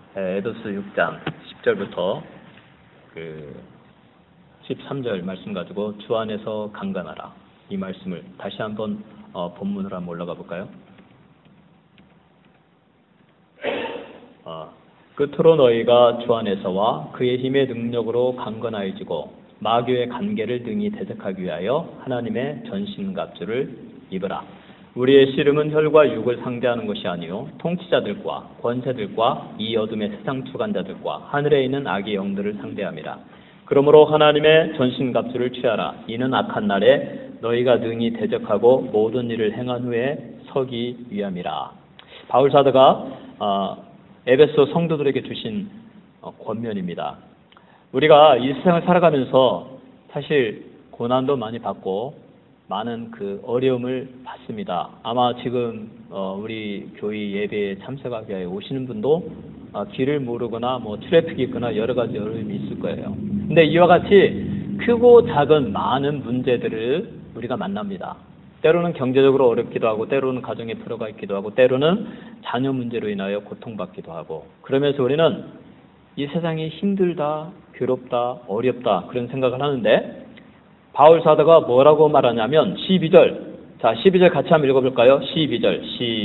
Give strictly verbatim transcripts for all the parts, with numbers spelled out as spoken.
에베소서 육 장 십 절부터 그 십삼 절 말씀 가지고 주 안에서 강건하라, 이 말씀을 다시 한번 어, 본문으로 한번 올라가 볼까요? 어, 끝으로 너희가 주 안에서와 그의 힘의 능력으로 강건하여지고 마귀의 관계를 등이 대적하기 위하여 하나님의 전신갑주를 입으라. 우리의 씨름은 혈과 육을 상대하는 것이 아니요 통치자들과 권세들과 이 어둠의 세상 주관자들과 하늘에 있는 악의 영들을 상대함이라. 그러므로 하나님의 전신갑주를 취하라. 이는 악한 날에 너희가 능히 대적하고 모든 일을 행한 후에 서기 위함이라. 바울 사도가 어, 에베소 성도들에게 주신 어, 권면입니다. 우리가 이 세상을 살아가면서 사실 고난도 많이 받고 많은 그 어려움을 받습니다. 아마 지금 어 우리 교회 예배에 참석하기 위해 오시는 분도 어 길을 모르거나 뭐 트래픽이 있거나 여러 가지 어려움이 있을 거예요. 근데 이와 같이 크고 작은 많은 문제들을 우리가 만납니다. 때로는 경제적으로 어렵기도 하고, 때로는 가정에 불화가 있기도 하고, 때로는 자녀 문제로 인하여 고통받기도 하고, 그러면서 우리는 이 세상이 힘들다, 괴롭다, 어렵다 그런 생각을 하는데, 바울 사도가 뭐라고 말하냐면 십이 절, 자 십이 절 같이 한번 읽어볼까요? 십이 절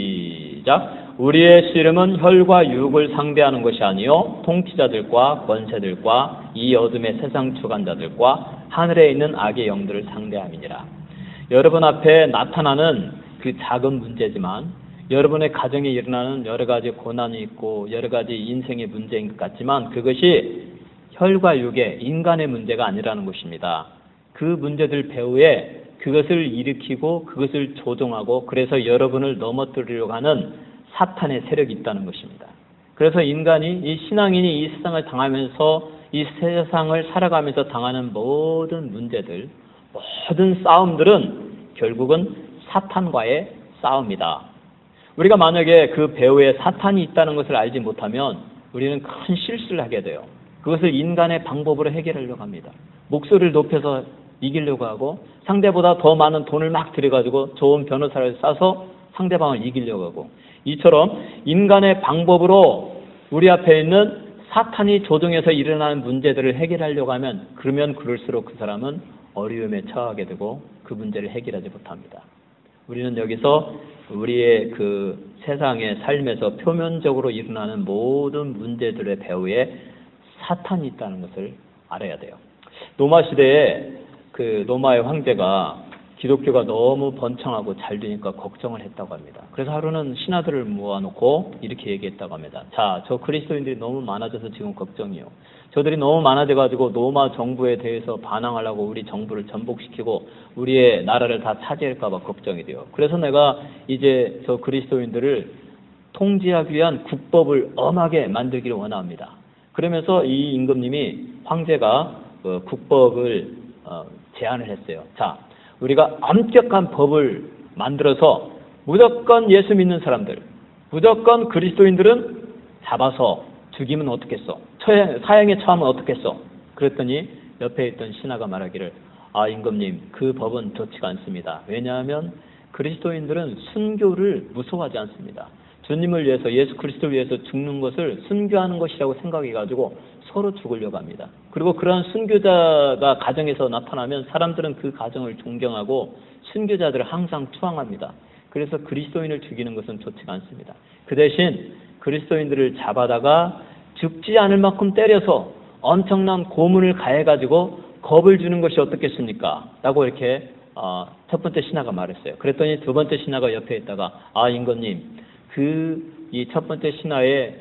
시작. 우리의 씨름은 혈과 육을 상대하는 것이 아니요 통치자들과 권세들과 이 어둠의 세상 주관자들과 하늘에 있는 악의 영들을 상대함이니라. 여러분 앞에 나타나는 그 작은 문제지만 여러분의 가정에 일어나는 여러 가지 고난이 있고 여러 가지 인생의 문제인 것 같지만 그것이 혈과 육의 인간의 문제가 아니라는 것입니다. 그 문제들 배후에 그것을 일으키고 그것을 조종하고 그래서 여러분을 넘어뜨리려고 하는 사탄의 세력이 있다는 것입니다. 그래서 인간이, 이 신앙인이 이 세상을 당하면서 이 세상을 살아가면서 당하는 모든 문제들, 모든 싸움들은 결국은 사탄과의 싸움이다. 우리가 만약에 그 배후에 사탄이 있다는 것을 알지 못하면 우리는 큰 실수를 하게 돼요. 그것을 인간의 방법으로 해결하려고 합니다. 목소리를 높여서 이기려고 하고 상대보다 더 많은 돈을 막 들여가지고 좋은 변호사를 싸서 상대방을 이기려고 하고, 이처럼 인간의 방법으로 우리 앞에 있는 사탄이 조종해서 일어나는 문제들을 해결하려고 하면 그러면 그럴수록 그 사람은 어려움에 처하게 되고 그 문제를 해결하지 못합니다. 우리는 여기서 우리의 그 세상의 삶에서 표면적으로 일어나는 모든 문제들의 배후에 사탄이 있다는 것을 알아야 돼요. 로마 시대에 그 로마의 황제가 기독교가 너무 번창하고 잘 되니까 걱정을 했다고 합니다. 그래서 하루는 신하들을 모아놓고 이렇게 얘기했다고 합니다. 자, 저 그리스도인들이 너무 많아져서 지금 걱정이요. 저들이 너무 많아져가지고 로마 정부에 대해서 반항하려고 우리 정부를 전복시키고 우리의 나라를 다 차지할까봐 걱정이 돼요. 그래서 내가 이제 저 그리스도인들을 통제하기 위한 국법을 엄하게 만들기를 원합니다. 그러면서 이 임금님이 황제가 그 국법을 어, 제안을 했어요. 자, 우리가 엄격한 법을 만들어서 무조건 예수 믿는 사람들, 무조건 그리스도인들은 잡아서 죽이면 어떻겠어? 사형에 처하면 어떻겠어? 그랬더니 옆에 있던 신하가 말하기를, 아 임금님, 그 법은 좋지가 않습니다. 왜냐하면 그리스도인들은 순교를 무서워하지 않습니다. 주님을 위해서, 예수 그리스도를 위해서 죽는 것을 순교하는 것이라고 생각해가지고 서로 죽으려고 합니다. 그리고 그러한 순교자가 가정에서 나타나면 사람들은 그 가정을 존경하고 순교자들을 항상 추앙합니다. 그래서 그리스도인을 죽이는 것은 좋지가 않습니다. 그 대신 그리스도인들을 잡아다가 죽지 않을 만큼 때려서 엄청난 고문을 가해가지고 겁을 주는 것이 어떻겠습니까? 라고 이렇게 어, 첫 번째 신하가 말했어요. 그랬더니 두 번째 신하가 옆에 있다가, 아 임금님, 그 이 첫 번째 신하의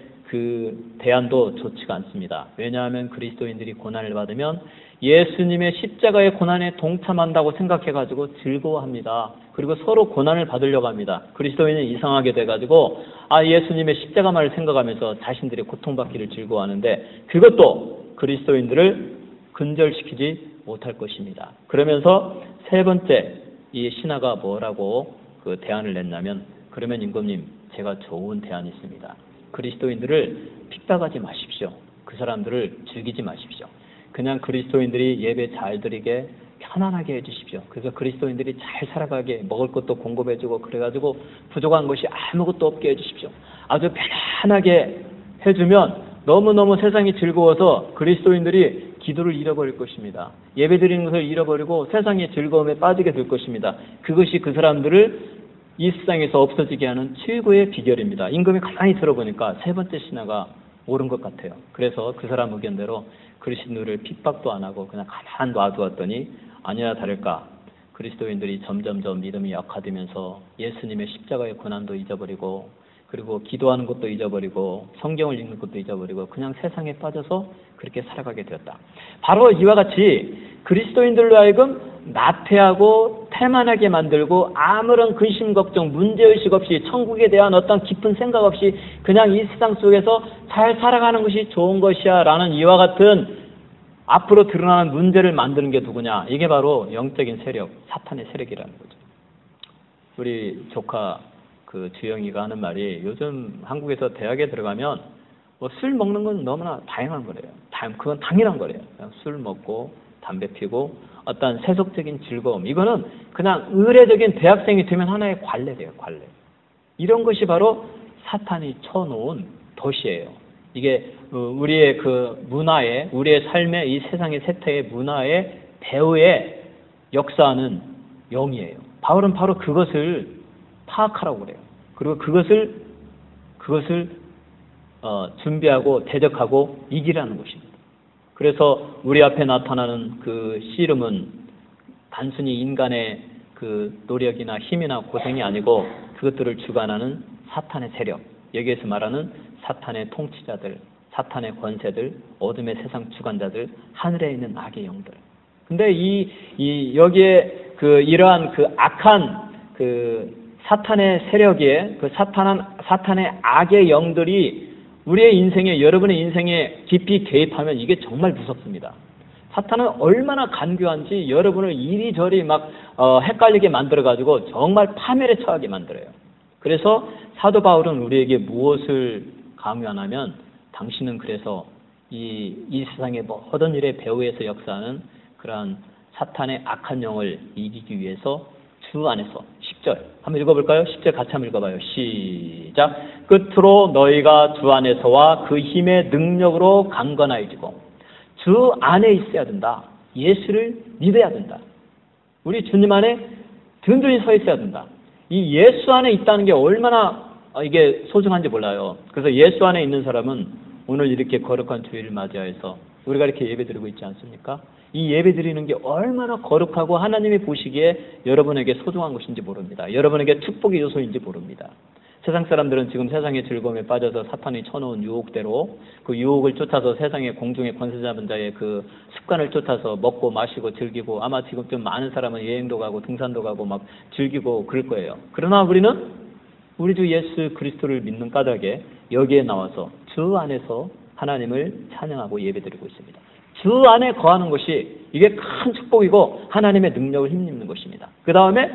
그 대안도 좋지가 않습니다. 왜냐하면 그리스도인들이 고난을 받으면 예수님의 십자가의 고난에 동참한다고 생각해가지고 즐거워합니다. 그리고 서로 고난을 받으려고 합니다. 그리스도인은 이상하게 돼가지고 아 예수님의 십자가만을 생각하면서 자신들이 고통받기를 즐거워하는데 그것도 그리스도인들을 근절시키지 못할 것입니다. 그러면서 세 번째 이 신하가 뭐라고 그 대안을 냈냐면, 그러면 임금님, 제가 좋은 대안이 있습니다. 그리스도인들을 핍박하지 마십시오. 그 사람들을 죽이지 마십시오. 그냥 그리스도인들이 예배 잘 드리게 편안하게 해주십시오. 그래서 그리스도인들이 잘 살아가게 먹을 것도 공급해주고 그래가지고 부족한 것이 아무것도 없게 해주십시오. 아주 편안하게 해주면 너무너무 세상이 즐거워서 그리스도인들이 기도를 잃어버릴 것입니다. 예배드리는 것을 잃어버리고 세상의 즐거움에 빠지게 될 것입니다. 그것이 그 사람들을 이 세상에서 없어지게 하는 최고의 비결입니다. 임금이 가만히 들어보니까 세 번째 신화가 옳은 것 같아요. 그래서 그 사람 의견대로 그리스도인들을 핍박도 안 하고 그냥 가만 놔두었더니 아니나 다를까 그리스도인들이 점점점 믿음이 약화되면서 예수님의 십자가의 고난도 잊어버리고 그리고 기도하는 것도 잊어버리고 성경을 읽는 것도 잊어버리고 그냥 세상에 빠져서 그렇게 살아가게 되었다. 바로 이와 같이 그리스도인들로 하여금 나태하고 태만하게 만들고 아무런 근심 걱정 문제의식 없이 천국에 대한 어떤 깊은 생각 없이 그냥 이 세상 속에서 잘 살아가는 것이 좋은 것이야 라는 이와 같은 앞으로 드러나는 문제를 만드는 게 누구냐? 이게 바로 영적인 세력, 사탄의 세력이라는 거죠. 우리 조카 그 주영이가 하는 말이 요즘 한국에서 대학에 들어가면 뭐 술 먹는 건 너무나 다양한 거래요. 그건 당연한 거래요. 그냥 술 먹고 담배 피고 어떤 세속적인 즐거움. 이거는 그냥 의례적인 대학생이 되면 하나의 관례래요. 관례. 이런 것이 바로 사탄이 쳐놓은 덫이에요. 이게 우리의 그 문화에, 우리의 삶의 이 세상의 세태의 문화의 배후에 역사하는 영이에요. 바울은 바로 그것을 파악하라고 그래요. 그리고 그것을 그것을 어, 준비하고 대적하고 이기라는 것입니다. 그래서 우리 앞에 나타나는 그 씨름은 단순히 인간의 그 노력이나 힘이나 고생이 아니고 그것들을 주관하는 사탄의 세력, 여기에서 말하는 사탄의 통치자들, 사탄의 권세들, 어둠의 세상 주관자들, 하늘에 있는 악의 영들. 근데 이, 이 여기에 그 이러한 그 악한 그 사탄의 세력에 그 사탄한 사탄의 악의 영들이 우리의 인생에, 여러분의 인생에 깊이 개입하면 이게 정말 무섭습니다. 사탄은 얼마나 간교한지 여러분을 이리저리 막 어, 헷갈리게 만들어가지고 정말 파멸에 처하게 만들어요. 그래서 사도 바울은 우리에게 무엇을 강요하냐면 당신은 그래서 이, 이 세상의 모든 일의 배후에서 역사하는 그러한 사탄의 악한 영을 이기기 위해서 주 안에서 십 절 한번 읽어볼까요? 십 절 같이 한번 읽어봐요. 시작. 끝으로 너희가 주 안에서와 그 힘의 능력으로 강건하여지고 주 안에 있어야 된다. 예수를 믿어야 된다. 우리 주님 안에 든든히 서 있어야 된다. 이 예수 안에 있다는 게 얼마나 이게 소중한지 몰라요. 그래서 예수 안에 있는 사람은 오늘 이렇게 거룩한 주일을 맞이하여서 우리가 이렇게 예배드리고 있지 않습니까? 이 예배드리는 게 얼마나 거룩하고 하나님이 보시기에 여러분에게 소중한 것인지 모릅니다. 여러분에게 축복의 요소인지 모릅니다. 세상 사람들은 지금 세상의 즐거움에 빠져서 사탄이 쳐놓은 유혹대로 그 유혹을 쫓아서 세상의 공중의 권세 잡은 자의 그 습관을 쫓아서 먹고 마시고 즐기고 아마 지금 좀 많은 사람은 여행도 가고 등산도 가고 막 즐기고 그럴 거예요. 그러나 우리는 우리 주 예수 그리스도를 믿는 까닭에 여기에 나와서 주 안에서 하나님을 찬양하고 예배드리고 있습니다. 주 안에 거하는 것이 이게 큰 축복이고 하나님의 능력을 힘입는 것입니다. 그 다음에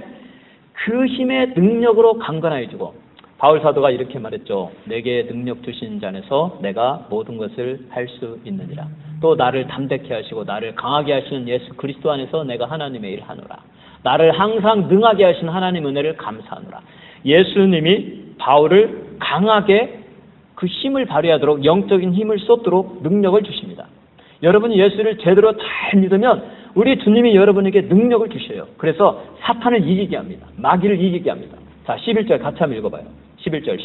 그 힘의 능력으로 강건하여지고 바울 사도가 이렇게 말했죠. 내게 능력 주신 자 안에서 내가 모든 것을 할 수 있느니라. 또 나를 담대케 하시고 나를 강하게 하시는 예수 그리스도 안에서 내가 하나님의 일을 하노라. 나를 항상 능하게 하신 하나님 은혜를 감사하노라. 예수님이 바울을 강하게 그 힘을 발휘하도록 영적인 힘을 쏟도록 능력을 주십니다. 여러분이 예수를 제대로 잘 믿으면 우리 주님이 여러분에게 능력을 주셔요. 그래서 사탄을 이기게 합니다. 마귀를 이기게 합니다. 자, 십일 절 같이 한번 읽어봐요. 십일 절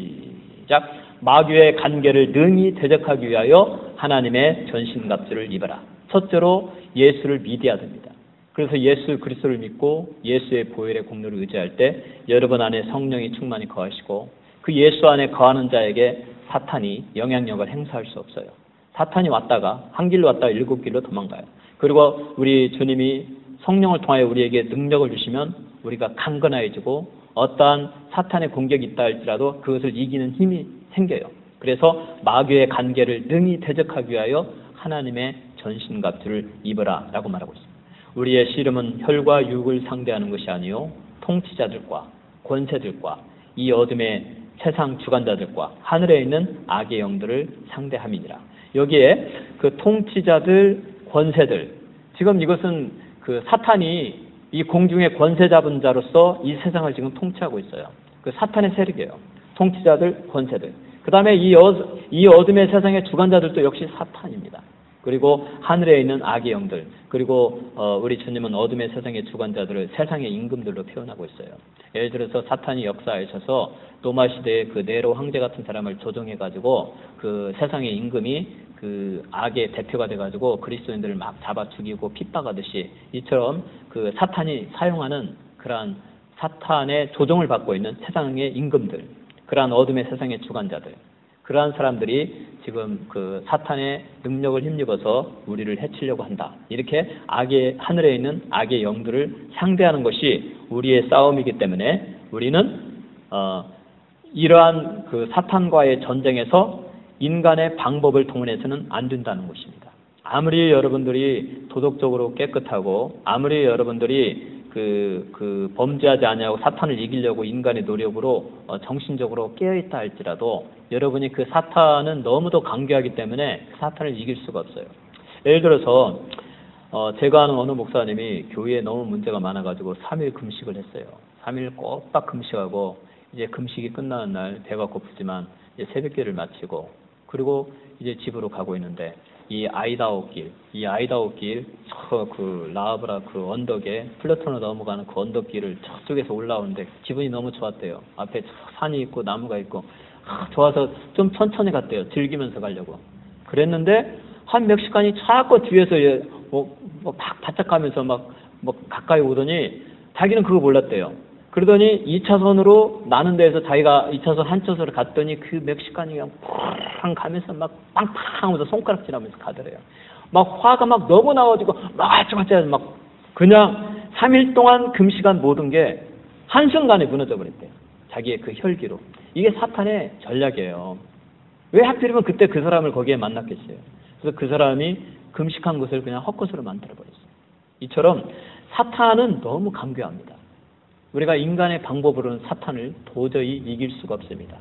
시작. 마귀의 간계를 능히 대적하기 위하여 하나님의 전신갑주를 입어라. 첫째로 예수를 믿어야 됩니다. 그래서 예수 그리스도를 믿고 예수의 보혈의 공로를 의지할 때 여러분 안에 성령이 충만히 거하시고 그 예수 안에 거하는 자에게 사탄이 영향력을 행사할 수 없어요. 사탄이 왔다가 한 길로 왔다가 일곱 길로 도망가요. 그리고 우리 주님이 성령을 통하여 우리에게 능력을 주시면 우리가 강건해지고 어떠한 사탄의 공격이 있다 할지라도 그것을 이기는 힘이 생겨요. 그래서 마귀의 간계를 능히 대적하기 위하여 하나님의 전신갑주를 입어라 라고 말하고 있습니다. 우리의 씨름은 혈과 육을 상대하는 것이 아니요 통치자들과 권세들과 이 어둠의 세상 주관자들과 하늘에 있는 악의 영들을 상대함이니라. 여기에 그 통치자들, 권세들, 지금 이것은 그 사탄이 이 공중의 권세 잡은 자로서 이 세상을 지금 통치하고 있어요. 그 사탄의 세력이에요. 통치자들, 권세들. 그 다음에 이, 어, 이 어둠의 세상의 주관자들도 역시 사탄입니다. 그리고 하늘에 있는 악의 영들, 그리고 어, 우리 주님은 어둠의 세상의 주관자들을 세상의 임금들로 표현하고 있어요. 예를 들어서 사탄이 역사하셔서 로마 시대의 그 네로 황제 같은 사람을 조종해가지고 그 세상의 임금이 그 악의 대표가 돼가지고 그리스도인들을 막 잡아 죽이고 핍박하듯이 이처럼 그 사탄이 사용하는 그러한 사탄의 조종을 받고 있는 세상의 임금들, 그러한 어둠의 세상의 주관자들, 그러한 사람들이 지금 그 사탄의 능력을 힘입어서 우리를 해치려고 한다. 이렇게 악의, 하늘에 있는 악의 영들을 상대하는 것이 우리의 싸움이기 때문에 우리는 어, 이러한 그 사탄과의 전쟁에서 인간의 방법을 동원해서는 안 된다는 것입니다. 아무리 여러분들이 도덕적으로 깨끗하고 아무리 여러분들이 그, 그 범죄하지 아니하고 사탄을 이기려고 인간의 노력으로 어, 정신적으로 깨어있다 할지라도 여러분이 그 사탄은 너무도 강교하기 때문에 그 사탄을 이길 수가 없어요. 예를 들어서 어, 제가 아는 어느 목사님이 교회에 너무 문제가 많아가지고 삼 일 금식을 했어요. 삼 일 꼬박 금식하고 이제 금식이 끝나는 날 배가 고프지만 이제 새벽기를 마치고 그리고 이제 집으로 가고 있는데 이 아이다호 길, 이 아이다호 길, 저 그 라브라 그 언덕에 플래톤으로 넘어가는 그 언덕 길을 저쪽에서 올라오는데 기분이 너무 좋았대요. 앞에 산이 있고 나무가 있고 아, 좋아서 좀 천천히 갔대요. 즐기면서 가려고. 그랬는데 한 몇 시간이 자꾸 뒤에서 뭐, 뭐 막 바짝 가면서 막 뭐 가까이 오더니 자기는 그거 몰랐대요. 그러더니 이 차선으로 나는 데에서 자기가 이 차선 한 차선으로 갔더니 그 몇 시간이 그냥 팡 가면서 막 빵팡 하면서 손가락질하면서 가더래요. 막 화가 막 너무 나가지고 막 아ጭ아ጭ 막 그냥 삼 일 동안 금식한 모든 게 한순간에 무너져 버렸대요. 자기의 그 혈기로. 이게 사탄의 전략이에요. 왜 하필이면 그때 그 사람을 거기에 만났겠어요. 그래서 그 사람이 금식한 것을 그냥 헛것으로 만들어 버렸어요. 이처럼 사탄은 너무 강교합니다. 우리가 인간의 방법으로는 사탄을 도저히 이길 수가 없습니다.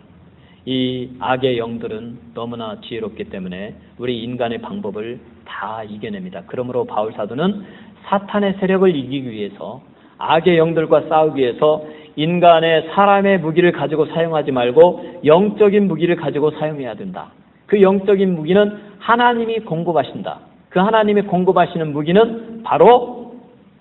이 악의 영들은 너무나 지혜롭기 때문에 우리 인간의 방법을 다 이겨냅니다. 그러므로 바울 사도는 사탄의 세력을 이기기 위해서 악의 영들과 싸우기 위해서 인간의 사람의 무기를 가지고 사용하지 말고 영적인 무기를 가지고 사용해야 된다. 그 영적인 무기는 하나님이 공급하신다. 그 하나님이 공급하시는 무기는 바로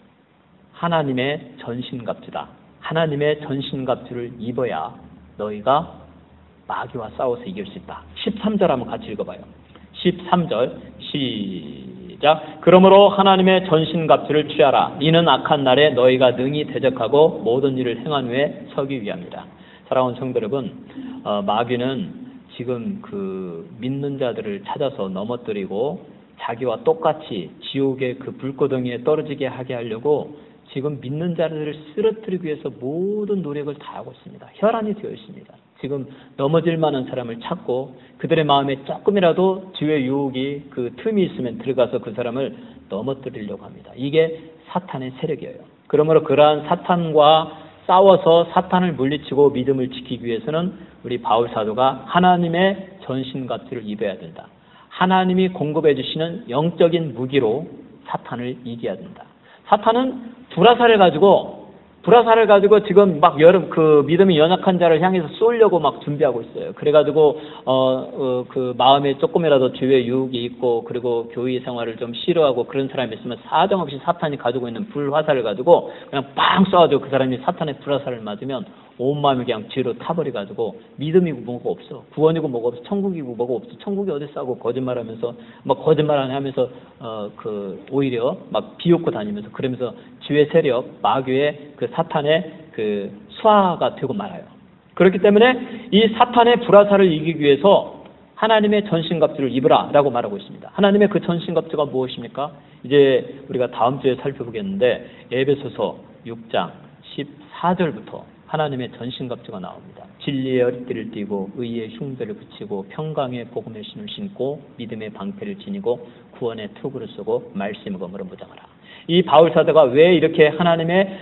하나님의 전신갑주다. 하나님의 전신갑주를 입어야 너희가 마귀와 싸워서 이길 수 있다. 십삼 절 한번 같이 읽어봐요. 십삼 절 시작. 그러므로 하나님의 전신갑주를 취하라. 이는 악한 날에 너희가 능히 대적하고 모든 일을 행한 후에 서기 위함이다. 사랑하는 성도 여러분, 어, 마귀는 지금 그 믿는 자들을 찾아서 넘어뜨리고 자기와 똑같이 지옥의 그 불고덩이에 떨어지게 하게 하려고 지금 믿는 자들을 쓰러뜨리기 위해서 모든 노력을 다하고 있습니다. 혈안이 되어 있습니다. 지금 넘어질 만한 사람을 찾고 그들의 마음에 조금이라도 죄의 유혹이 그 틈이 있으면 들어가서 그 사람을 넘어뜨리려고 합니다. 이게 사탄의 세력이에요. 그러므로 그러한 사탄과 싸워서 사탄을 물리치고 믿음을 지키기 위해서는 우리 바울 사도가 하나님의 전신갑주를 입어야 된다. 하나님이 공급해 주시는 영적인 무기로 사탄을 이겨야 된다. 사탄은 불화살을 가지고 불화살을 가지고 지금 막 여름 그 믿음이 연약한 자를 향해서 쏘려고 막 준비하고 있어요. 그래가지고 어, 어 그 마음에 조금이라도 죄의 유혹이 있고 그리고 교회 생활을 좀 싫어하고 그런 사람이 있으면 사정없이 사탄이 가지고 있는 불화살을 가지고 그냥 빵 쏴가지고 그 사람이 사탄의 불화살을 맞으면 온 마음이 그냥 죄로 타버려가지고 믿음이고 뭐가 없어. 구원이고 뭐가 없어. 천국이고 뭐가 없어. 천국이 어디 싸고 거짓말하면서 막 거짓말 안 하면서 어 그 오히려 막 비웃고 다니면서 그러면서 죄의 세력, 마귀의 그 사탄의 그 수하가 되고 말아요. 그렇기 때문에 이 사탄의 불화살을 이기기 위해서 하나님의 전신갑주를 입으라라고 말하고 있습니다. 하나님의 그 전신갑주가 무엇입니까? 이제 우리가 다음 주에 살펴보겠는데 에베소서 육 장 십사 절부터 하나님의 전신갑주가 나옵니다. 진리의 허리띠를 띠고 의의 흉배를 붙이고 평강의 복음의 신을 신고 믿음의 방패를 지니고 구원의 투구를 쓰고 말씀의 검으로 무장하라. 이 바울 사도가 왜 이렇게 하나님의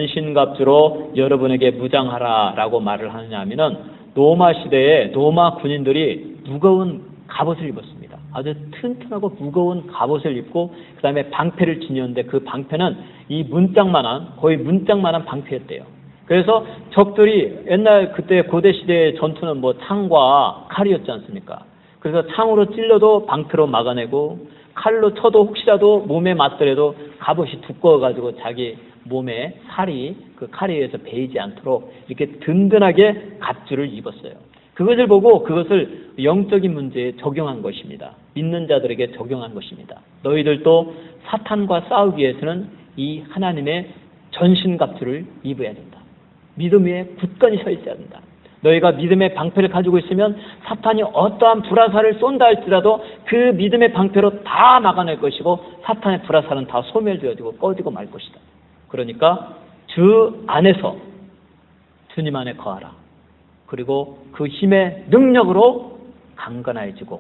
전신갑주로 여러분에게 무장하라라고 말을 하느냐 하면은 로마 시대에 로마 군인들이 무거운 갑옷을 입었습니다. 아주 튼튼하고 무거운 갑옷을 입고 그 다음에 방패를 지녔는데 그 방패는 이 문짝만한 거의 문짝만한 방패였대요. 그래서 적들이 옛날 그때 고대 시대의 전투는 뭐 창과 칼이었지 않습니까? 그래서 창으로 찔러도 방패로 막아내고 칼로 쳐도 혹시라도 몸에 맞더라도 갑옷이 두꺼워가지고 자기 몸에 살이 그 칼에 의해서 베이지 않도록 이렇게 든든하게 갑주를 입었어요. 그것을 보고 그것을 영적인 문제에 적용한 것입니다. 믿는 자들에게 적용한 것입니다. 너희들도 사탄과 싸우기 위해서는 이 하나님의 전신갑주를 입어야 된다. 믿음 위에 굳건히 서 있어야 된다. 너희가 믿음의 방패를 가지고 있으면 사탄이 어떠한 불화살을 쏜다 할지라도 그 믿음의 방패로 다 막아낼 것이고 사탄의 불화살은 다 소멸되어지고 꺼지고 말 것이다. 그러니까 주 안에서 주님 안에 거하라. 그리고 그 힘의 능력으로 강건해지고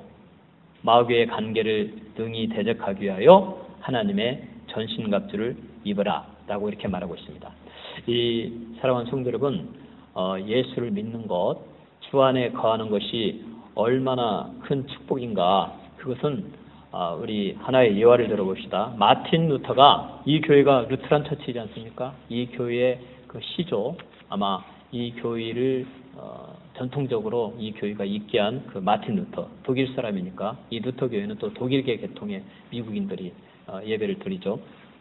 마귀의 관계를 능히 대적하기 위하여 하나님의 전신갑주를 입어라 라고 이렇게 말하고 있습니다. 이 사랑하는 성도 여러분, 어, 예수를 믿는 것, 주 안에 거하는 것이 얼마나 큰 축복인가. 그것은 어, 우리 하나의 예화를 들어봅시다. 마틴 루터가, 이 교회가 루트란 처치이지 않습니까? 이 교회의 그 시조, 아마 이 교회를 어, 전통적으로 이 교회가 있게 한 그 마틴 루터, 독일 사람이니까 이 루터 교회는 또 독일계 계통의 미국인들이 어, 예배를 드리죠.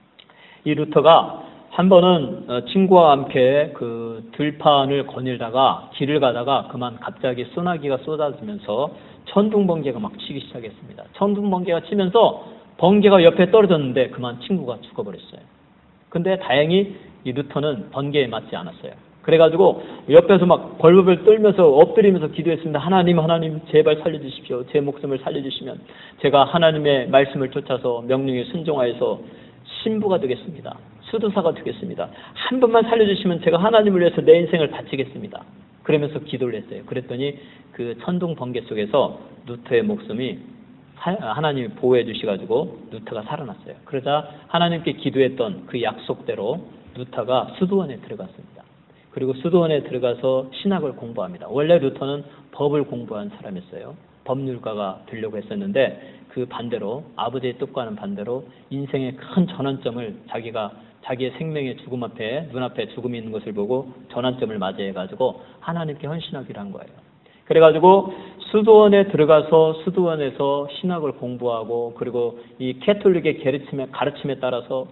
이 루터가 한 번은 어, 친구와 함께 그 들판을 거닐다가 길을 가다가 그만 갑자기 소나기가 쏟아지면서 천둥번개가 막 치기 시작했습니다. 천둥번개가 치면서 번개가 옆에 떨어졌는데 그만 친구가 죽어버렸어요. 근데 다행히 이 루터는 번개에 맞지 않았어요. 그래가지고 옆에서 막 벌벌 떨면서 엎드리면서 기도했습니다. 하나님, 하나님 제발 살려주십시오. 제 목숨을 살려주시면 제가 하나님의 말씀을 쫓아서 명령에 순종하여서 신부가 되겠습니다. 수도사가 되겠습니다. 한 번만 살려주시면 제가 하나님을 위해서 내 인생을 바치겠습니다. 그러면서 기도를 했어요. 그랬더니 그 천둥 번개 속에서 루터의 목숨이 하나님이 보호해 주셔가지고 루터가 살아났어요. 그러자 하나님께 기도했던 그 약속대로 루터가 수도원에 들어갔습니다. 그리고 수도원에 들어가서 신학을 공부합니다. 원래 루터는 법을 공부한 사람이었어요. 법률가가 되려고 했었는데 그 반대로 아버지의 뜻과는 반대로 인생의 큰 전환점을 자기가 자기의 생명의 죽음 앞에 눈앞에 죽음이 있는 것을 보고 전환점을 맞이해가지고 하나님께 헌신하기로 한 거예요. 그래가지고 수도원에 들어가서 수도원에서 신학을 공부하고 그리고 이 캐톨릭의 가르침에, 가르침에 따라서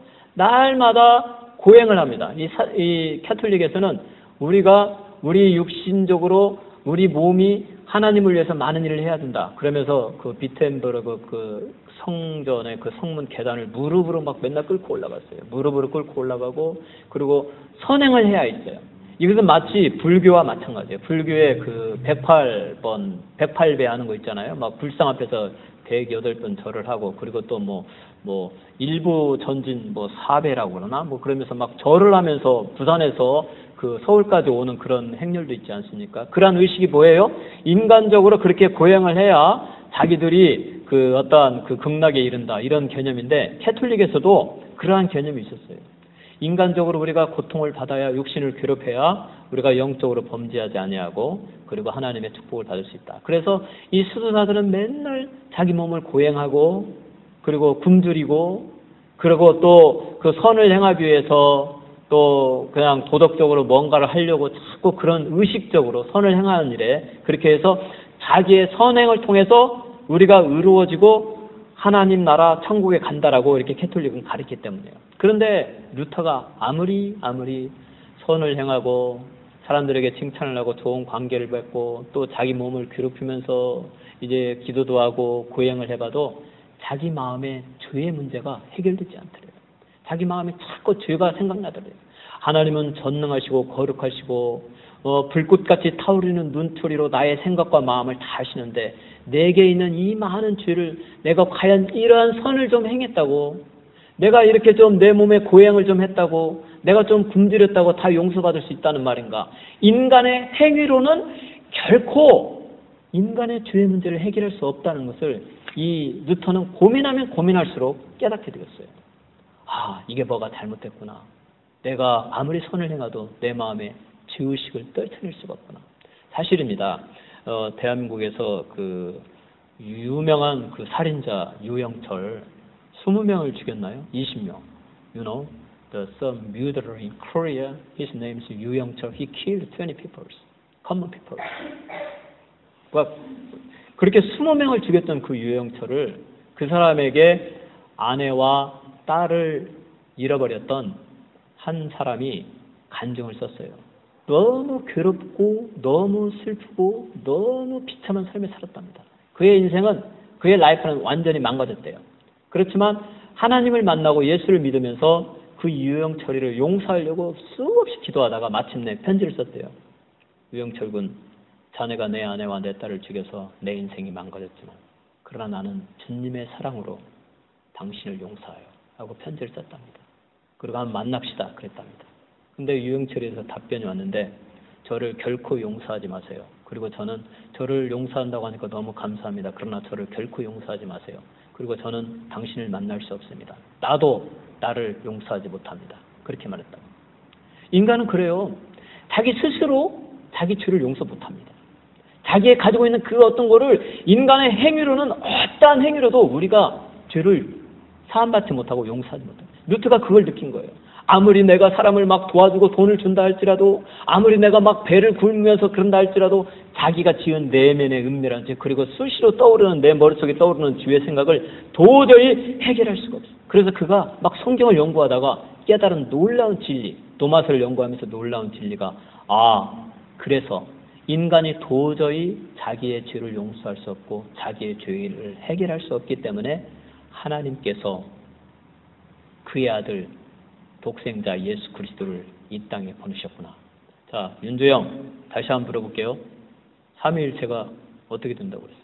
날마다 고행을 합니다. 이, 사, 이 캐톨릭에서는 우리가 우리 육신적으로 우리 몸이 하나님을 위해서 많은 일을 해야 된다. 그러면서 그 비텐버그 그 성전의 그 성문 계단을 무릎으로 막 맨날 끌고 올라갔어요. 무릎으로 끌고 올라가고 그리고 선행을 해야 있어요. 이것은 마치 불교와 마찬가지예요. 불교의 그 백팔 번, 백팔 배 하는 거 있잖아요. 막 불상 앞에서 백여덟 번 절을 하고 그리고 또 뭐 뭐 일부 전진 뭐 사 배라고 그러나 뭐 그러면서 막 절을 하면서 부산에서 그 서울까지 오는 그런 행렬도 있지 않습니까? 그러한 의식이 뭐예요? 인간적으로 그렇게 고행을 해야 자기들이 그 어떠한 그 극락에 이른다 이런 개념인데 캐톨릭에서도 그러한 개념이 있었어요. 인간적으로 우리가 고통을 받아야 육신을 괴롭혀야 우리가 영적으로 범죄하지 아니하고 그리고 하나님의 축복을 받을 수 있다. 그래서 이 수도사들은 맨날 자기 몸을 고행하고 그리고 굶주리고 그리고 또 그 선을 행하기 위해서 또 그냥 도덕적으로 뭔가를 하려고 자꾸 그런 의식적으로 선을 행하는 일에 그렇게 해서 자기의 선행을 통해서 우리가 의로워지고 하나님 나라 천국에 간다라고 이렇게 캐톨릭은 가르치기 때문이에요. 그런데 루터가 아무리 아무리 선을 행하고 사람들에게 칭찬을 하고 좋은 관계를 맺고 또 자기 몸을 괴롭히면서 이제 기도도 하고 고행을 해봐도 자기 마음에 죄의 문제가 해결되지 않더래요. 자기 마음에 자꾸 죄가 생각나더래요. 하나님은 전능하시고 거룩하시고 어, 불꽃같이 타오르는 눈초리로 나의 생각과 마음을 다 아시는데 내게 있는 이 많은 죄를 내가 과연 이러한 선을 좀 행했다고 내가 이렇게 좀 내 몸에 고행을 좀 했다고 내가 좀 굶주렸다고 다 용서받을 수 있다는 말인가? 인간의 행위로는 결코 인간의 죄의 문제를 해결할 수 없다는 것을 이 루터는 고민하면 고민할수록 깨닫게 되었어요. 아, 이게 뭐가 잘못됐구나. 내가 아무리 선을 행해도 내 마음에 죄의식을 떨쳐낼 수가 없구나. 사실입니다. 어, 대한민국에서 그 유명한 그 살인자 유영철 이십 명을 죽였나요? 이십 명. You know? the some murderer in Korea. His name is Yu Young-chul. He killed twenty people, common people. 그렇게 스무 명을 죽였던 그 유영철을 그 사람에게 아내와 딸을 잃어버렸던 한 사람이 간증을 썼어요. 너무 괴롭고 너무 슬프고 너무 비참한 삶을 살았답니다. 그의 인생은, 그의 라이프는 완전히 망가졌대요. 그렇지만 하나님을 만나고 예수를 믿으면서 그 유영철이를 용서하려고 수없이 기도하다가 마침내 편지를 썼대요. 유영철 군, 자네가 내 아내와 내 딸을 죽여서 내 인생이 망가졌지만 그러나 나는 주님의 사랑으로 당신을 용서하여 하고 편지를 썼답니다. 그리고 한번 만납시다 그랬답니다. 근데 유영철에서 답변이 왔는데 저를 결코 용서하지 마세요. 그리고 저는 저를 용서한다고 하니까 너무 감사합니다. 그러나 저를 결코 용서하지 마세요. 그리고 저는 당신을 만날 수 없습니다. 나도 나를 용서하지 못합니다. 그렇게 말했다고. 인간은 그래요. 자기 스스로 자기 죄를 용서 못합니다. 자기의 가지고 있는 그 어떤 거를 인간의 행위로는 어떠한 행위로도 우리가 죄를 사함받지 못하고 용서하지 못합니다. 루트가 그걸 느낀 거예요. 아무리 내가 사람을 막 도와주고 돈을 준다 할지라도, 아무리 내가 막 배를 굴면서 그런다 할지라도 자기가 지은 내면의 은밀한 죄, 그리고 수시로 떠오르는 내 머릿속에 떠오르는 죄의 생각을 도저히 해결할 수가 없어요. 그래서 그가 막 성경을 연구하다가 깨달은 놀라운 진리, 도마서를 연구하면서 놀라운 진리가, 아, 그래서 인간이 도저히 자기의 죄를 용서할 수 없고 자기의 죄를 해결할 수 없기 때문에 하나님께서 그의 아들 독생자 예수 그리스도를 이 땅에 보내셨구나. 자, 윤조영 다시 한번 물어볼게요. 삼위일체가 어떻게 된다고 그랬어요?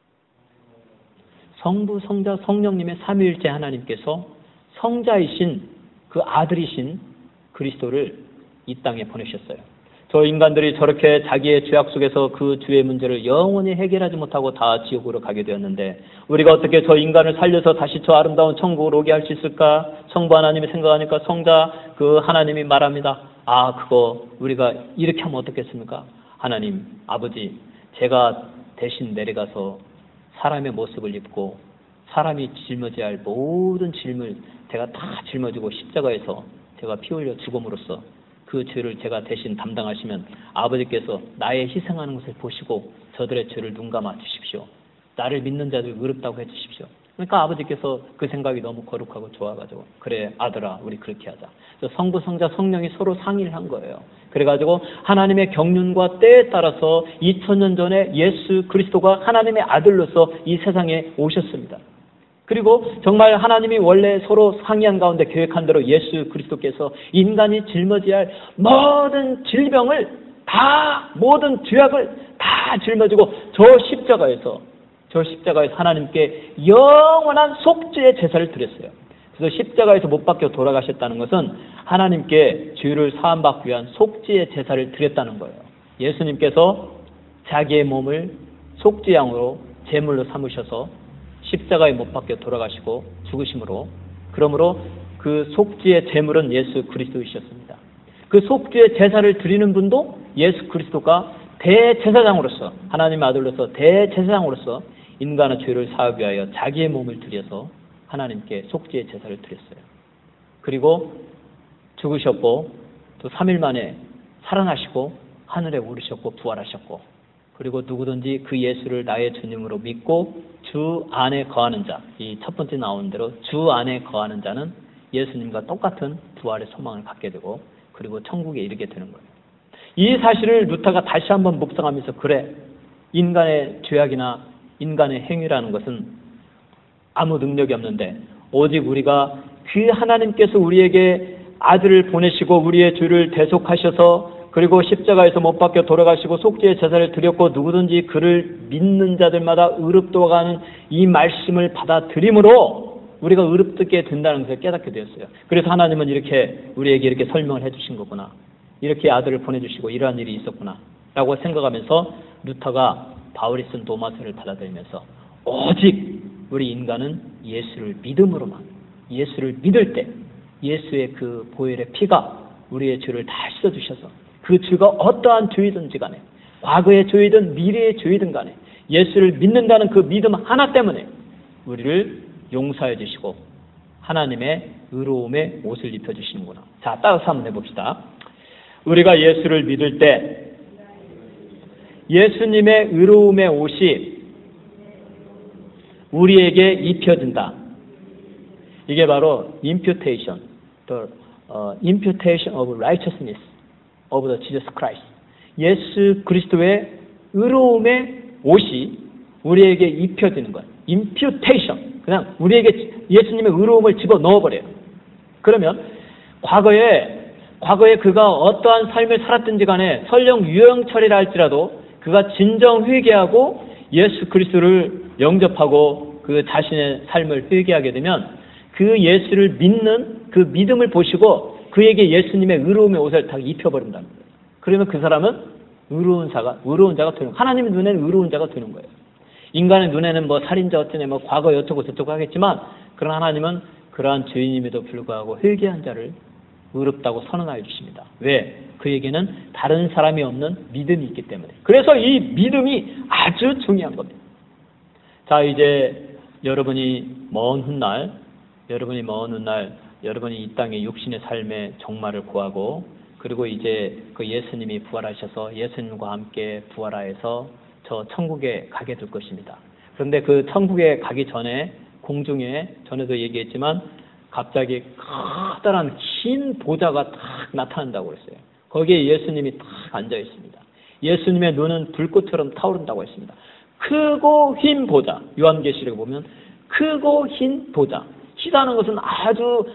성부, 성자, 성령님의 삼위일체 하나님께서 성자이신 그 아들이신 그리스도를 이 땅에 보내셨어요. 저 인간들이 저렇게 자기의 죄악 속에서 그 죄의 문제를 영원히 해결하지 못하고 다 지옥으로 가게 되었는데 우리가 어떻게 저 인간을 살려서 다시 저 아름다운 천국으로 오게 할 수 있을까? 성부 하나님이 생각하니까 성자 그 하나님이 말합니다. 아, 그거 우리가 이렇게 하면 어떻겠습니까? 하나님, 아버지, 제가 대신 내려가서 사람의 모습을 입고 사람이 짊어져야 할 모든 짐을 제가 다 짊어지고 십자가에서 제가 피 흘려 죽음으로써 그 죄를 제가 대신 담당하시면 아버지께서 나의 희생하는 것을 보시고 저들의 죄를 눈감아 주십시오. 나를 믿는 자들 의롭다고 해주십시오. 그러니까 아버지께서 그 생각이 너무 거룩하고 좋아가지고 그래 아들아 우리 그렇게 하자. 성부, 성자, 성령이 서로 상의를 한 거예요. 그래가지고 하나님의 경륜과 때에 따라서 이천 년 전에 예수 그리스도가 하나님의 아들로서 이 세상에 오셨습니다. 그리고 정말 하나님이 원래 서로 상의한 가운데 계획한 대로 예수 그리스도께서 인간이 짊어져야 할 모든 질병을 다, 모든 죄악을 다 짊어지고 저 십자가에서 저 십자가에서 하나님께 영원한 속죄의 제사를 드렸어요. 그래서 십자가에서 못 박혀 돌아가셨다는 것은 하나님께 죄를 사함받기 위한 속죄의 제사를 드렸다는 거예요. 예수님께서 자기의 몸을 속죄양으로 제물로 삼으셔서 십자가에 못 박혀 돌아가시고 죽으심으로, 그러므로 그 속죄의 제물은 예수 그리스도이셨습니다. 그 속죄의 제사를 드리는 분도 예수 그리스도가 대제사장으로서, 하나님의 아들로서 대제사장으로서 인간의 죄를 사하기 위하여 자기의 몸을 드려서 하나님께 속죄의 제사를 드렸어요. 그리고 죽으셨고 또 삼 일 만에 살아나시고 하늘에 오르셨고 부활하셨고, 그리고 누구든지 그 예수를 나의 주님으로 믿고 주 안에 거하는 자, 이 첫 번째 나온 대로 주 안에 거하는 자는 예수님과 똑같은 부활의 소망을 갖게 되고 그리고 천국에 이르게 되는 거예요. 이 사실을 루터가 다시 한번 묵상하면서 그래, 인간의 죄악이나 인간의 행위라는 것은 아무 능력이 없는데 오직 우리가 그 하나님께서 우리에게 아들을 보내시고 우리의 죄를 대속하셔서 그리고 십자가에서 못 박혀 돌아가시고 속죄의 제사를 드렸고 누구든지 그를 믿는 자들마다 의롭도록 하는 이 말씀을 받아들임으로 우리가 의롭게 된다는 것을 깨닫게 되었어요. 그래서 하나님은 이렇게 우리에게 이렇게 설명을 해주신 거구나. 이렇게 아들을 보내주시고 이러한 일이 있었구나 라고 생각하면서 루터가 바울이 쓴 도마서를 받아들이면서 오직 우리 인간은 예수를 믿음으로만, 예수를 믿을 때 예수의 그 보혈의 피가 우리의 죄를 다 씻어주셔서 그 죄가 어떠한 죄이든지 간에, 과거의 죄이든 미래의 죄이든 간에 예수를 믿는다는 그 믿음 하나 때문에 우리를 용서해 주시고 하나님의 의로움의 옷을 입혀주시는구나. 자, 따라서 한번 해봅시다. 우리가 예수를 믿을 때 예수님의 의로움의 옷이 우리에게 입혀진다. 이게 바로 imputation, the uh, imputation of righteousness of the Jesus Christ. 예수 그리스도의 의로움의 옷이 우리에게 입혀지는 거예요. imputation. 그냥 우리에게 예수님의 의로움을 집어 넣어버려요. 그러면 과거에 과거에 그가 어떠한 삶을 살았든지 간에 설령 유영철이라 할지라도 그가 진정 회개하고 예수 그리스도를 영접하고 그 자신의 삶을 회개하게 되면 그 예수를 믿는 그 믿음을 보시고 그에게 예수님의 의로움의 옷을 다 입혀버린다는 거예요. 그러면 그 사람은 의로운 자가, 의로운 자가 되는 거예요. 하나님의 눈에는 의로운 자가 되는 거예요. 인간의 눈에는 뭐 살인자 어쩌네, 뭐 과거 어쩌고 저쩌고 하겠지만, 그러나 하나님은 그러한 죄인임에도 불구하고 회개한 자를 의롭다고 선언하여 주십니다. 왜? 그에게는 다른 사람이 없는 믿음이 있기 때문에. 그래서 이 믿음이 아주 중요한 겁니다. 자, 이제 여러분이 먼 훗날, 여러분이 먼 훗날, 여러분이 이 땅의 육신의 삶의 종말을 구하고, 그리고 이제 그 예수님이 부활하셔서 예수님과 함께 부활하여서 저 천국에 가게 될 것입니다. 그런데 그 천국에 가기 전에 공중에 전에도 얘기했지만 갑자기 커다란 흰 보좌가 딱 나타난다고 했어요. 거기에 예수님이 딱 앉아 있습니다. 예수님의 눈은 불꽃처럼 타오른다고 했습니다. 크고 흰 보좌, 요한계시록에 보면 크고 흰 보좌. 희다는 것은 아주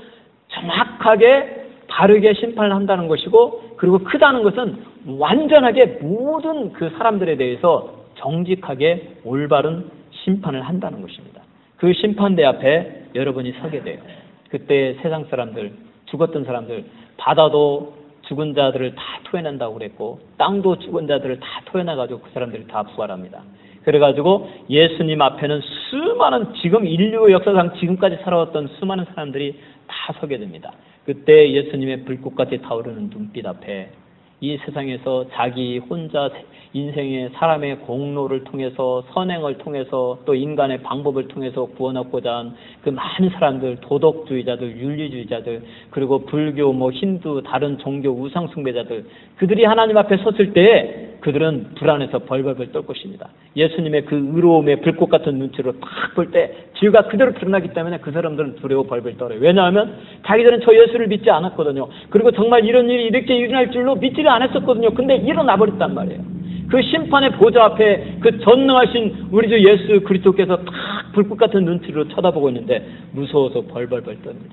정확하게 바르게 심판을 한다는 것이고, 그리고 크다는 것은 완전하게 모든 그 사람들에 대해서 정직하게 올바른 심판을 한다는 것입니다. 그 심판대 앞에 여러분이 서게 돼요. 그때 세상 사람들, 죽었던 사람들, 바다도 죽은 자들을 다 토해낸다고 그랬고, 땅도 죽은 자들을 다 토해내가지고 그 사람들이 다 부활합니다. 그래가지고 예수님 앞에는 수많은, 지금 인류 역사상 지금까지 살아왔던 수많은 사람들이 다 서게 됩니다. 그때 예수님의 불꽃같이 타오르는 눈빛 앞에 이 세상에서 자기 혼자 인생의 사람의 공로를 통해서, 선행을 통해서, 또 인간의 방법을 통해서 구원하고자 한 그 많은 사람들, 도덕주의자들, 윤리주의자들, 그리고 불교, 뭐 힌두, 다른 종교 우상 숭배자들, 그들이 하나님 앞에 섰을 때 그들은 불안해서 벌벌벌 떨 것입니다. 예수님의 그 의로움의 불꽃 같은 눈치로 딱 볼 때 지유가 그대로 드러나기 때문에 그 사람들은 두려워 벌벌 떨어요. 왜냐하면 자기들은 저 예수를 믿지 않았거든요. 그리고 정말 이런 일이 이렇게 일어날 줄로 믿지를 않았었거든요. 근데 일어나 버렸단 말이에요. 그 심판의 보좌 앞에 그 전능하신 우리 주 예수 그리스도께서 딱 불꽃 같은 눈치로 쳐다보고 있는데 무서워서 벌벌벌 떱니다.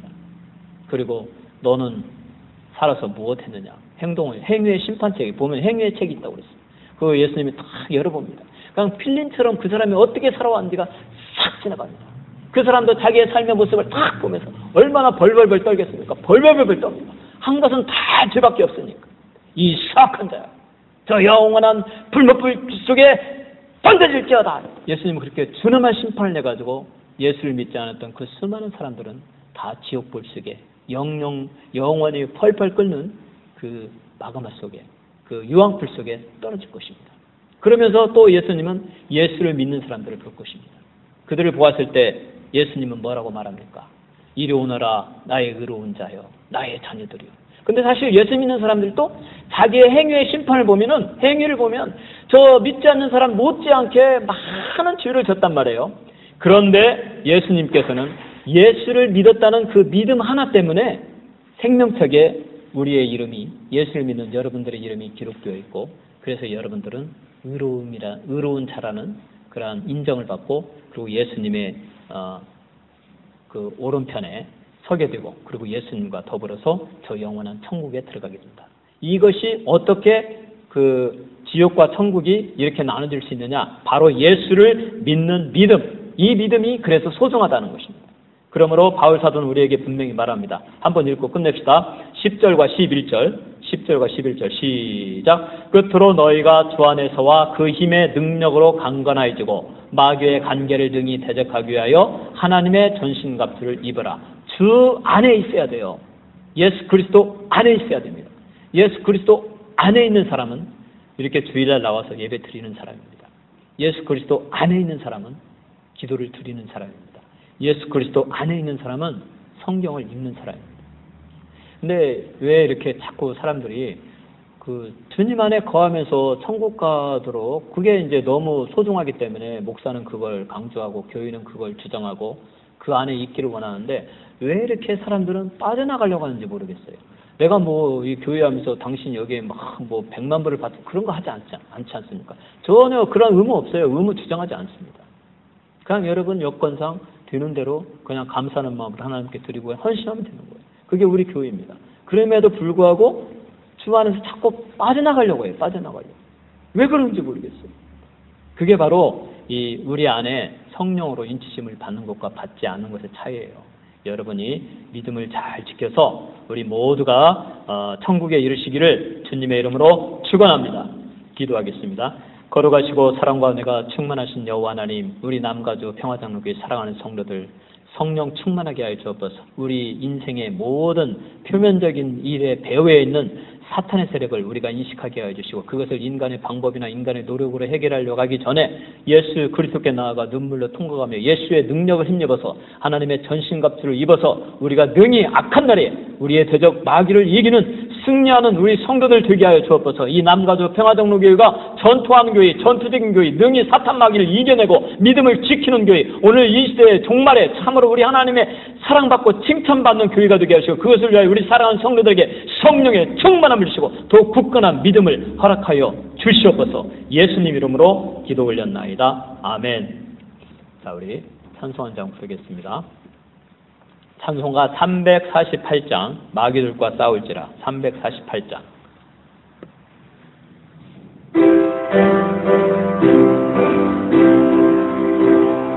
그리고 너는 살아서 무엇했느냐? 행동을, 행위의 심판책이 보면 행위의 책이 있다고 그랬어요. 그 예수님이 딱 열어봅니다. 그냥 필린처럼 그 사람이 어떻게 살아왔는지가 싹 지나갑니다. 그 사람도 자기의 삶의 모습을 딱 보면서 얼마나 벌벌벌 떨겠습니까? 벌벌벌 떱니다. 한 것은 다 죄밖에 없으니까. 이 사악한 자야, 저 영원한 불못불 속에 던져질지어다. 예수님은 그렇게 준엄한 심판을 내가지고 예수를 믿지 않았던 그 수많은 사람들은 다 지옥불 속에 영영 영원히 펄펄 끓는 그 마그마 속에, 그 유황불 속에 떨어질 것입니다. 그러면서 또 예수님은 예수를 믿는 사람들을 볼 것입니다. 그들을 보았을 때 예수님은 뭐라고 말합니까? 이리 오너라 나의 의로운 자여, 나의 자녀들이여. 근데 사실 예수 믿는 사람들도 자기의 행위의 심판을 보면은, 행위를 보면 저 믿지 않는 사람 못지않게 많은 죄를 졌단 말이에요. 그런데 예수님께서는 예수를 믿었다는 그 믿음 하나 때문에 생명책에 우리의 이름이, 예수를 믿는 여러분들의 이름이 기록되어 있고, 그래서 여러분들은 의로움이라, 의로운 자라는 그러한 인정을 받고, 그리고 예수님의 어, 그 오른편에 서게 되고, 그리고 예수님과 더불어서 저 영원한 천국에 들어가게 된다. 이것이 어떻게 그 지옥과 천국이 이렇게 나눠질 수 있느냐? 바로 예수를 믿는 믿음. 이 믿음이 그래서 소중하다는 것입니다. 그러므로 바울 사도는 우리에게 분명히 말합니다. 한번 읽고 끝냅시다. 십 절과 십일 절, 십 절과 십일 절 시작. 끝으로 너희가 주 안에서와 그 힘의 능력으로 강건해지고 마귀의 간계를 등이 대적하기 위하여 하나님의 전신갑주를 입으라. 주 안에 있어야 돼요. 예수 그리스도 안에 있어야 됩니다. 예수 그리스도 안에 있는 사람은 이렇게 주일날 나와서 예배 드리는 사람입니다. 예수 그리스도 안에 있는 사람은 기도를 드리는 사람입니다. 예수 그리스도 안에 있는 사람은 성경을 읽는 사람입니다. 근데 왜 이렇게 자꾸 사람들이 그 주님 안에 거하면서 천국 가도록 그게 이제 너무 소중하기 때문에 목사는 그걸 강조하고 교회는 그걸 주장하고 그 안에 있기를 원하는데 왜 이렇게 사람들은 빠져나가려고 하는지 모르겠어요. 내가 뭐 이 교회 하면서 당신 여기에 막 뭐 백만 불을 받고 그런 거 하지 않지, 않지 않습니까? 전혀 그런 의무 없어요. 의무 주장하지 않습니다. 그냥 여러분 여건상 되는 대로 그냥 감사하는 마음으로 하나님께 드리고 헌신하면 되는 거예요. 그게 우리 교회입니다. 그럼에도 불구하고 주 안에서 자꾸 빠져나가려고 해요. 빠져나가려고. 왜 그런지 모르겠어요. 그게 바로 이 우리 안에 성령으로 인치심을 받는 것과 받지 않는 것의 차이예요. 여러분이 믿음을 잘 지켜서 우리 모두가 어, 천국에 이르시기를 주님의 이름으로 축원합니다. 기도하겠습니다. 걸어가시고 사랑과 은혜가 충만하신 여호와 하나님, 우리 남가주 평화장로교회 사랑하는 성도들 성령 충만하게 하여 주옵소서. 우리 인생의 모든 표면적인 일에 배후에 있는 사탄의 세력을 우리가 인식하게 하여 주시고 그것을 인간의 방법이나 인간의 노력으로 해결하려고 하기 전에 예수 그리스도께 나아가 눈물로 통곡하며 예수의 능력을 힘입어서 하나님의 전신갑주를 입어서 우리가 능히 악한 날에 우리의 대적 마귀를 이기는 승리하는 우리 성도들 되게 하여 주옵소서. 이 남가주 평화장로교회가 전투하는 교회, 전투적인 교회, 능히 사탄 마귀를 이겨내고 믿음을 지키는 교회, 오늘 이 시대의 종말에 참으로 우리 하나님의 사랑받고 칭찬받는 교회가 되게 하시고 그것을 위하여 우리 사랑하는 성도들에게 성령의 충만함을 주시고 더욱 굳건한 믿음을 허락하여 주시옵소서. 예수님 이름으로 기도 올렸나이다. 아멘. 자, 우리 찬송 한 장 부르겠습니다. 찬송가 삼백사십팔 장 마귀들과 싸울지라. 삼백사십팔 장